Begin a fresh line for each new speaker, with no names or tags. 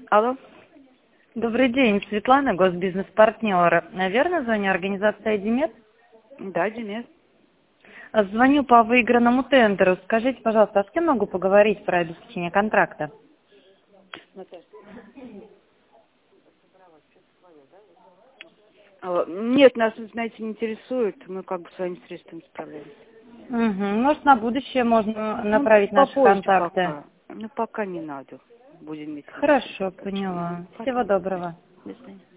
Алло.
Добрый день, Светлана, госбизнес-партнер. Наверное, звоню организация «Димет».
Да, Денис.
Звоню по выигранному тендеру. Скажите, пожалуйста, а с кем могу поговорить про обеспечение контракта?
Нет, нас, знаете, не интересует. Мы как бы своими средствами справляемся.
Угу. Может, на будущее можно
Ну,
направить наши
попозже
контакты?
пока. Ну, пока не надо. Будем иметь в виду.
Хорошо, поняла. Всего
Потом.
доброго.
До свидания.